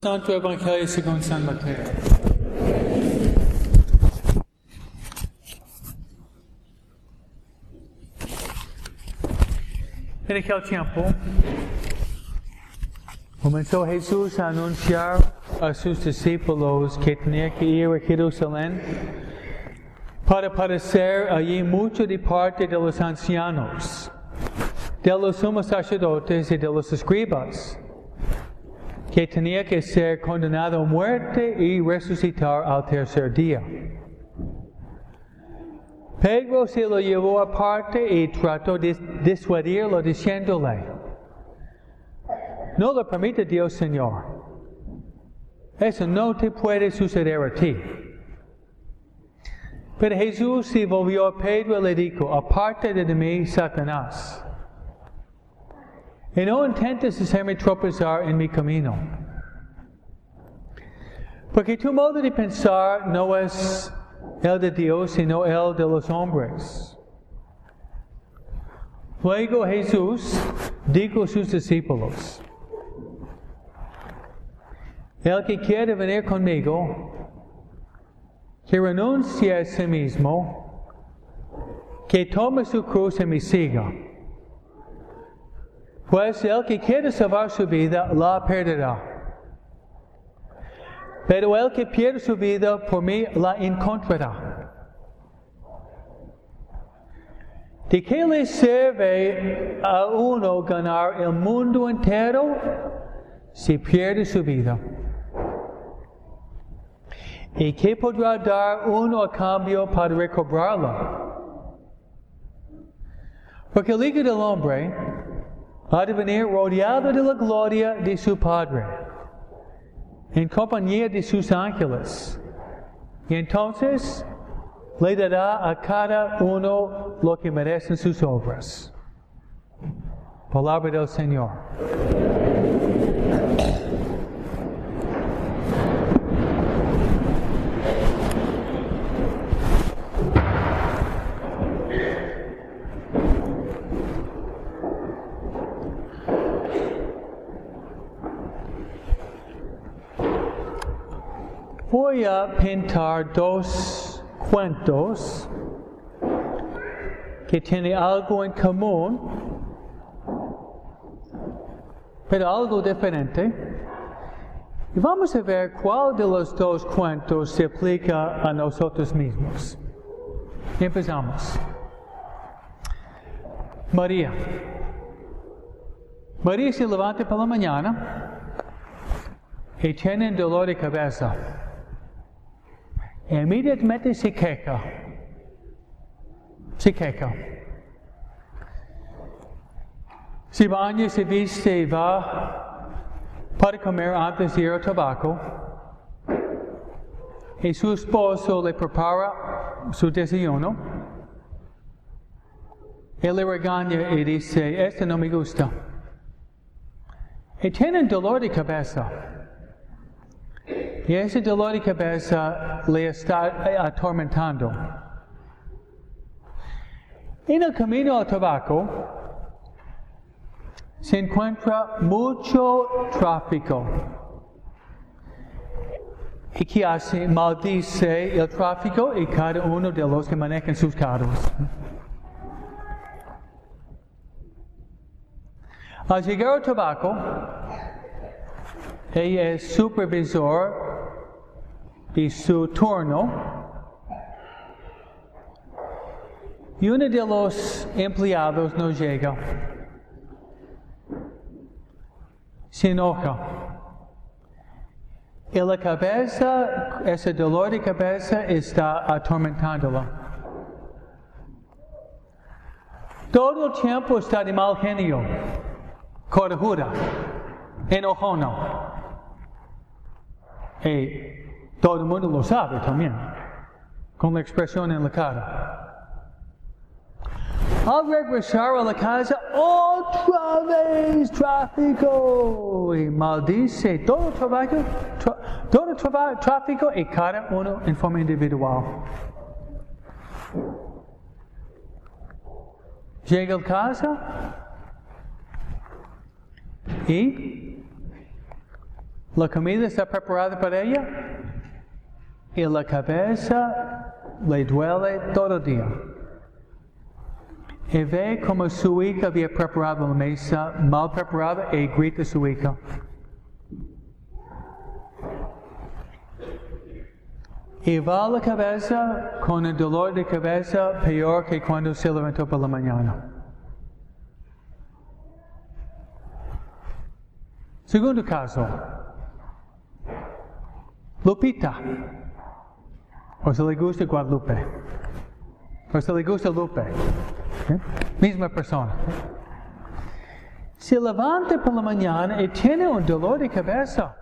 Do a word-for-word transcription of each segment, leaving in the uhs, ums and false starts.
Santo Evangelio según San Mateo. En aquel tiempo, comenzó Jesús a anunciar a sus discípulos que tenía que ir a Jerusalén para padecer allí mucho de parte de los ancianos, de los sumos sacerdotes y de los escribas, que tenía que ser condenado a muerte y resucitar al tercer día. Pedro se lo llevó aparte y trató de disuadirlo diciéndole: no lo permite Dios, Señor. Eso no te puede suceder a ti. Pero Jesús se volvió a Pedro y le dijo: apártate de mí, Satanás. Y no intentes hacerme tropezar en mi camino. Porque tu modo de pensar no es el de Dios, sino el de los hombres. Luego Jesús dijo a sus discípulos: el que quiere venir conmigo, que renuncie a sí mismo, que tome su cruz y me siga. Pues el que quiere salvar su vida, la perderá. Pero el que pierde su vida por mí, la encontrará. ¿De qué le sirve a uno ganar el mundo entero si pierde su vida? ¿Y qué podrá dar uno a cambio para recobrarla? Porque el Hijo del Hombre ha de venir rodeado de la gloria de su Padre, en compañía de sus ángeles. Y entonces le dará a cada uno lo que merecen sus obras. Palabra del Señor. Voy a pintar dos cuentos que tienen algo en común, pero algo diferente. Y vamos a ver cuál de los dos cuentos se aplica a nosotros mismos. Empezamos. María. María se levanta por la mañana y tiene dolor de cabeza. Inmediatamente se queja. Se queja. Se baña, se viste y va para comer antes de ir al trabajo. Y su esposo le prepara su desayuno. Él le regaña y dice: esto no me gusta. Y tienen dolor de cabeza. Y ese dolor de cabeza le está atormentando. En el camino al trabajo se encuentra mucho tráfico. ¿Y qué hace? Maldice el tráfico y cada uno de los que manejan sus carros. Al llegar al trabajo, ella es supervisor de su turno, y uno de los empleados no llega. Se enoja. Y la cabeza, ese dolor de cabeza está atormentándola. Todo el tiempo está de mal genio, corajuda, enojona. Y todo el mundo lo sabe también, con la expresión en la cara. Al regresar a la casa, otra vez tráfico, y maldice todo el trabajo, tra- todo el traba- tráfico y cada uno en forma individual. Llega a casa y La comida está preparada para ella y la cabeza le duele todo el día. Y ve como su hija había preparado la mesa mal preparada y grita a su hija. Y va a la cabeza con el dolor de cabeza peor que cuando se levantó por la mañana. Segundo caso. Lupita. O se le gusta Guadalupe. O se le gusta Lupe. ¿Eh? Misma persona. Se levanta por la mañana y tiene un dolor de cabeza.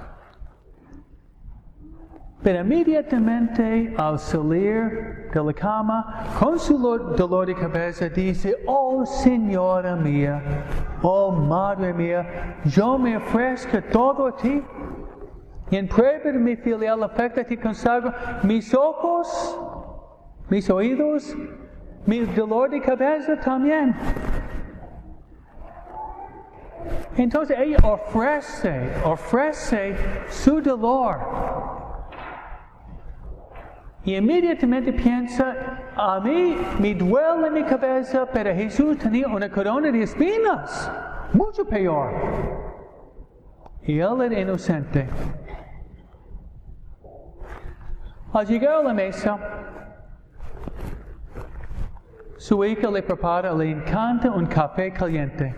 Pero inmediatamente al salir de la cama, con su dolor de cabeza, dice, oh Señora mía, oh Madre mía, yo me ofrezco todo a ti. Y en prueba de mi filial afecto a ti consagro mis ojos, mis oídos, mi dolor de cabeza también. Entonces ella ofrece, ofrece su dolor. Y inmediatamente piensa, a mí me duele mi cabeza, pero Jesús tenía una corona de espinas, mucho peor. Y él era inocente. Al llegar a la mesa, su hija le prepara, le encanta un café caliente.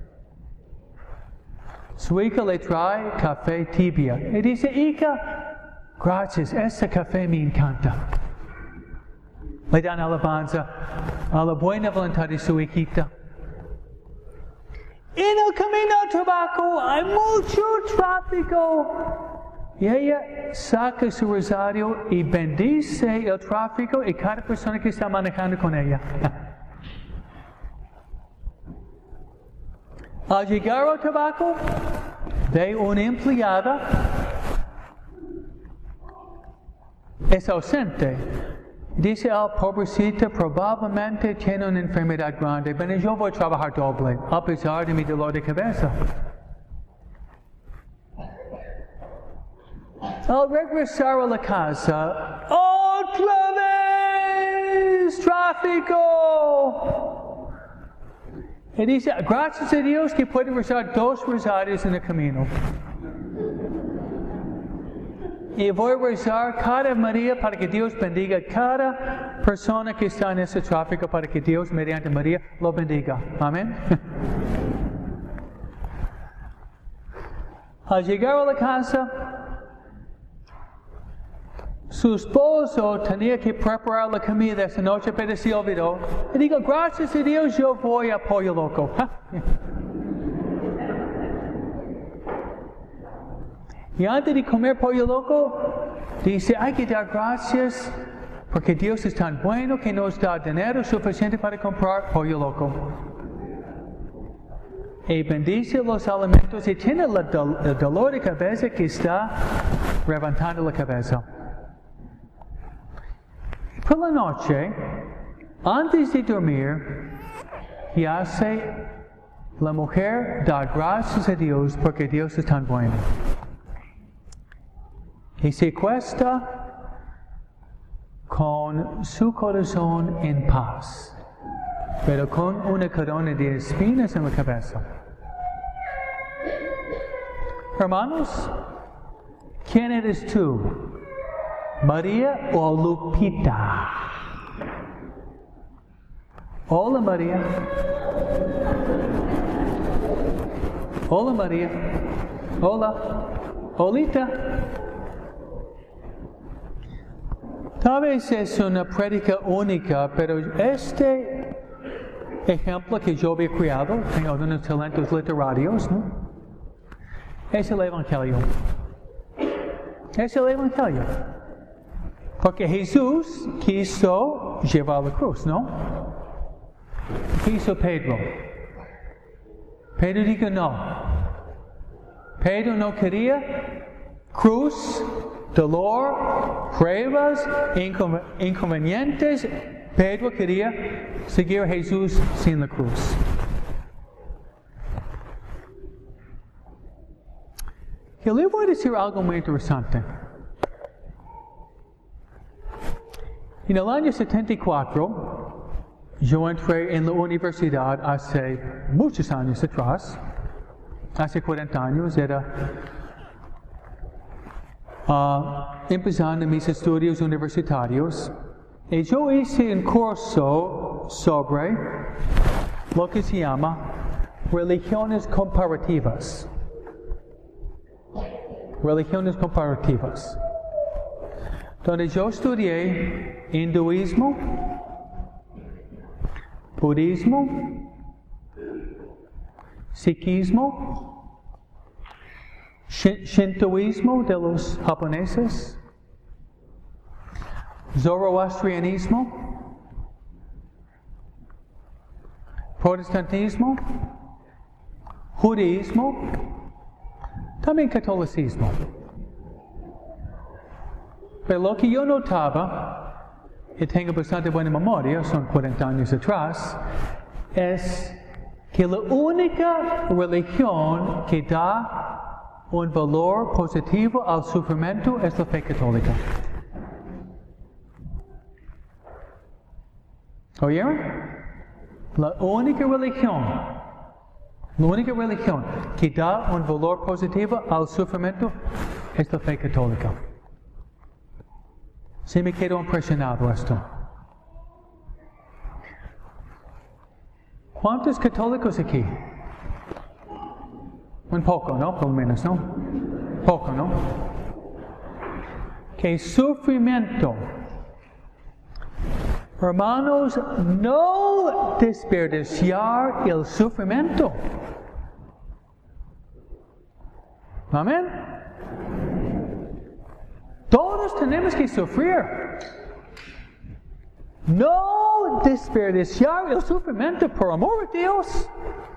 Su hija le trae café tibia. Y dice, hija, gracias, ese café me encanta. Le dan alabanza a la buena voluntad de su hijita. En el camino al trabajo hay mucho tráfico. Y ella saca su rosario y bendice el tráfico y cada persona que está manejando con ella. Al llegar al trabajo, ve una empleada. Es ausente. Dice, oh, pobrecita, probablemente tiene una enfermedad grande, pero yo voy a trabajar doble, a pesar de mi dolor de cabeza. Al regresar a la casa, ¡otra vez tráfico! Y dice, gracias a Dios que puede rezar dos rosarios en el camino. Y voy a rezar cada María para que Dios bendiga cada persona que está en ese tráfico, para que Dios, mediante María, lo bendiga. Amén. Al llegar a la casa, su esposo tenía que preparar la comida esa noche, pero se olvidó. Y digo, gracias a Dios, yo voy a Pollo Loco. Y antes de comer Pollo Loco, dice, hay que dar gracias porque Dios es tan bueno que nos da dinero suficiente para comprar Pollo Loco. Y bendice los alimentos y tiene el, do- el dolor de cabeza que está levantando la cabeza. Por la noche, antes de dormir, y hace la mujer dar gracias a Dios porque Dios es tan bueno. Y se acuesta con su corazón en paz, pero con una corona de espinas en la cabeza. Hermanos, ¿quién eres tú? ¿María o Lupita? Hola María. Hola María. Hola. Holita. Tal vez es una prédica única, pero este ejemplo que yo había creado, tengo unos talentos literarios, ¿no? Es el Evangelio. Es el Evangelio. Porque Jesús quiso llevar la cruz, ¿no? ¿Qué hizo Pedro? Pedro dijo no. Pedro no quería cruz, dolor, pruebas, incon- inconvenientes. Pedro quería seguir a Jesús sin la cruz. Y le voy a decir algo muy interesante. En el año setenta y cuatro, yo entré en la universidad hace muchos años atrás, hace cuarenta años, era uh, empezando mis estudios universitarios, y yo hice un curso sobre lo que se llama religiones comparativas. Religiones comparativas. Donde yo estudié hinduismo, budismo, sikhismo, shintoísmo de los japoneses, zoroastrianismo, protestantismo, judaísmo, también catolicismo. Pero lo que yo notaba, y tengo bastante buena memoria, son cuarenta años atrás, es que la única religión que da un valor positivo al sufrimiento es la fe católica. ¿Oyeron? La única religión, la única religión que da un valor positivo al sufrimiento es la fe católica. Se me quedó impresionado esto. ¿Cuántos católicos aquí? Un poco, ¿no? Por lo menos, ¿no? Poco, ¿no? Que sufrimiento. Hermanos, no desperdiciar el sufrimiento. Amén. Todos tenemos que sufrir. No desperdiciar el sufrimiento, por amor de Dios.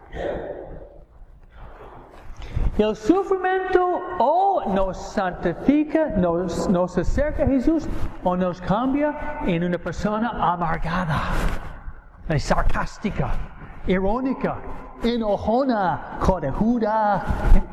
El sufrimiento o nos santifica, nos, nos acerca a Jesús, o nos cambia en una persona amargada, sarcástica, irónica, enojona, corajuda.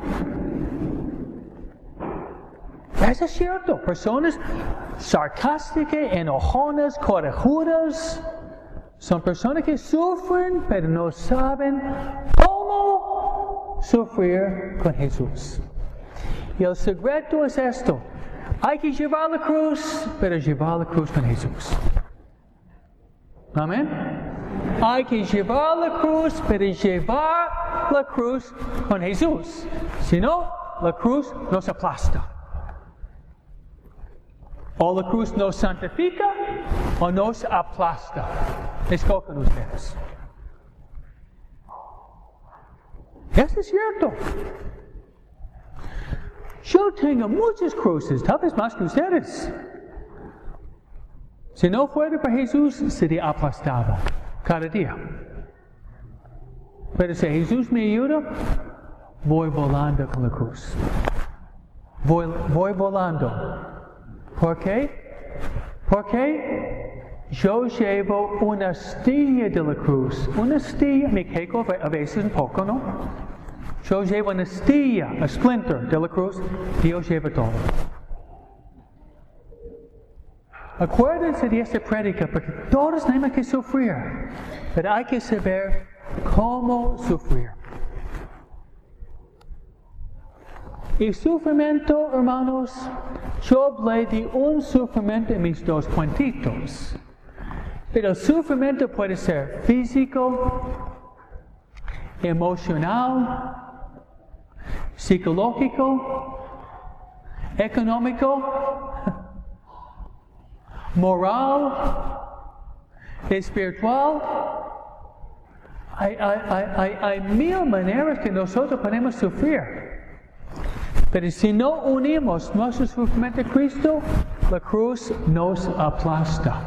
Eso es cierto. Personas sarcásticas, enojonas, corajudas, son personas que sufren, pero no saben cómo sufrir con Jesús. Y el secreto es esto. Hay que llevar la cruz, pero llevar la cruz con Jesús. Amén. Hay que llevar la cruz, pero llevar la cruz con Jesús. Si no, la cruz nos aplasta. O la cruz nos santifica o nos aplasta. Escojan ustedes. Eso es cierto. Yo tengo muchas cruces, tal vez más que ustedes. Si no fuera por Jesús, sería aplastado cada día. Pero si Jesús me ayuda, voy volando con la cruz. Voy, voy volando. ¿Por qué? Porque yo llevo una astilla de la cruz. Una astilla, me quejo a veces un poco, ¿no? Yo llevo una astilla, a splinter de la cruz, Dios lleva todo. Acuérdense de esta prédica, porque todos tenemos que sufrir, pero hay que saber cómo sufrir. El sufrimiento, hermanos, yo hablé de un sufrimiento en mis dos cuentitos. Pero el sufrimiento puede ser físico, emocional, psicológico, económico, moral, espiritual. Hay, hay, hay, hay mil maneras que nosotros podemos sufrir. Pero si no unimos nuestro sufrimiento a Cristo, la cruz nos aplasta.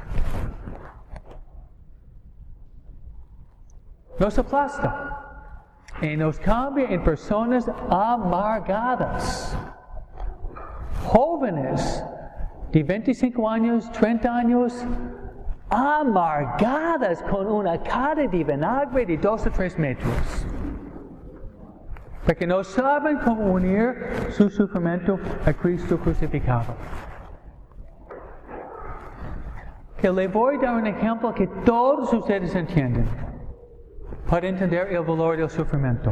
Nos aplasta. Y nos cambia en personas amargadas. Jóvenes de veinticinco años, treinta años, amargadas con una cara de vinagre de dos o tres metros. porque no saben cómo unir su sufrimiento a Cristo crucificado. Que le voy a dar un ejemplo que todos ustedes entienden para entender el valor del sufrimiento.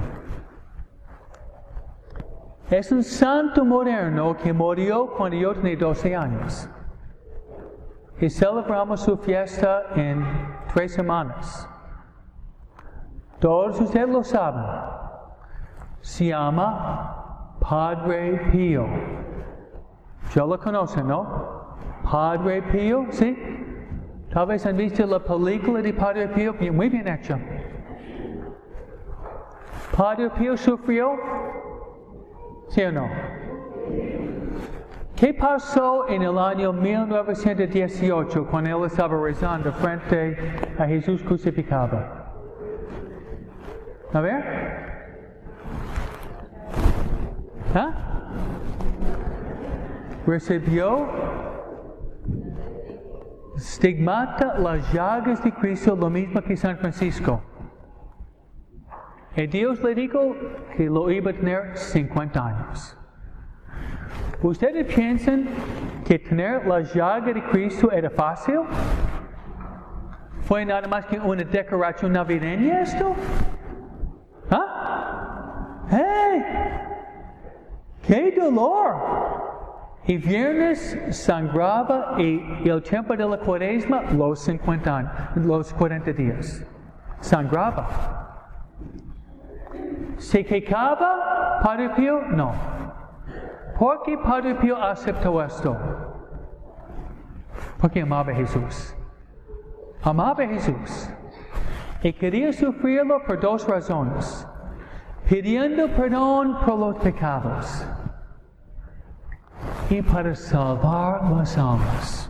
Es un santo moderno que murió cuando yo tenía doce años. Y celebramos su fiesta en tres semanas. Todos ustedes lo saben. Se llama Padre Pío. Ya lo conocen, ¿no? Padre Pío, ¿sí? Tal vez han visto la película de Padre Pío, muy bien hecha. Padre Pío sufrió, ¿sí o no? ¿Qué pasó en el año mil novecientos dieciocho cuando él estaba rezando frente a Jesús crucificado? A ver. ¿Ah? Recibió stigmata las llagas de Cristo, lo mismo que San Francisco. Y Dios le dijo que lo iba a tener cincuenta años. ¿Ustedes piensan que tener la llaga de Cristo era fácil? ¿Fue nada más que una decoración navideña esto? ¿Ah? ¡Hey! ¡Qué dolor! Y viernes sangraba y el tiempo de la cuaresma, los cincuenta años, los cuarenta días. Sangraba. ¿Se quejaba Padre Pío? No. ¿Por qué Padre Pío aceptó esto? Porque amaba a Jesús. Amaba a Jesús. Y quería sufrirlo por dos razones. Pidiendo perdón por los pecados. Y para salvar las almas.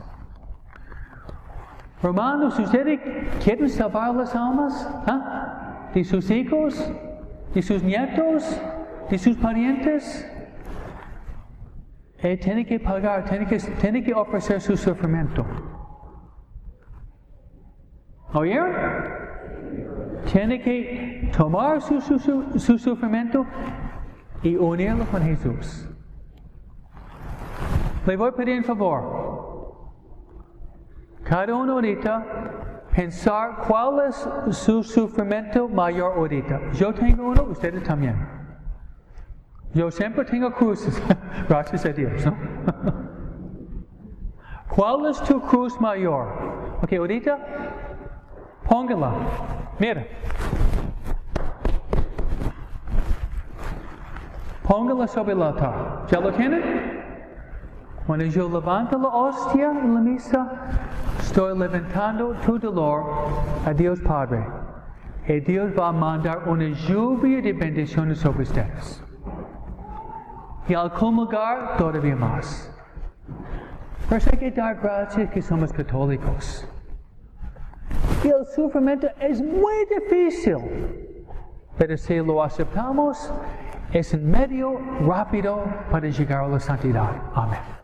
Hermanos, ¿ustedes quieren salvar las almas? ¿Ah? ¿De sus hijos? ¿De sus nietos? ¿De sus parientes? Eh, tiene que pagar, tiene que, tiene que ofrecer su sufrimiento. ¿Oyeron? Tiene que tomar su, su, su, su sufrimiento y unirlo con Jesús. Le voy a pedir un favor. Cada uno ahorita pensar cuál es su sufrimiento mayor ahorita. Yo tengo uno, ustedes también. Yo siempre tengo cruces, gracias a Dios, ¿no? ¿Cuál es tu cruz mayor? Ok, ahorita, póngala. Mira. Póngala sobre el altar. ¿Ya lo tienen? Cuando yo levanto la hostia en la misa, estoy levantando tu dolor a Dios Padre. Y Dios va a mandar una lluvia de bendiciones sobre ustedes. Y al comulgar, todavía más. Pero hay que dar gracias que somos católicos. Y el sufrimiento es muy difícil. Pero si lo aceptamos, es un medio rápido para llegar a la santidad. Amén.